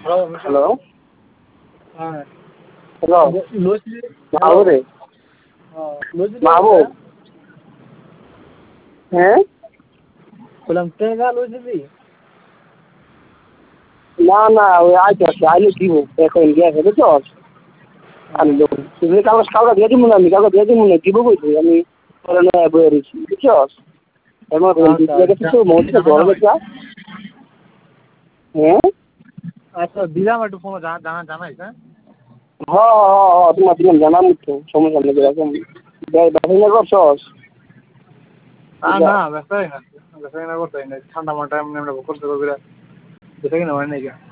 hello হ্যাঁ hello lassi মাহবুব রে লসি মাহবুব হ্যাঁ বললাম টেকা লসি দি না না ওই আইতে আইলে দিব এখন গিয়ে বুঝছো আমি তুমি কাউকে দিয়ে দিব না আমি কাউকে দিয়ে দিব না দিব বলছি আমি বয়ে রয়েছি বুঝছো এমন কিছু মধ্যে বড় বেচা হ্যাঁ আচ্ছা দিলাম একটু ফোন জানাইস হ্যাঁ তোমার দিলাম জানাম তো সমস্যা নেই এরকম ব্যবসা করছস না ব্যস্ত না করতে ঠান্ডা মাঠা এমনি করতে দেখে কিনা হয় নাকি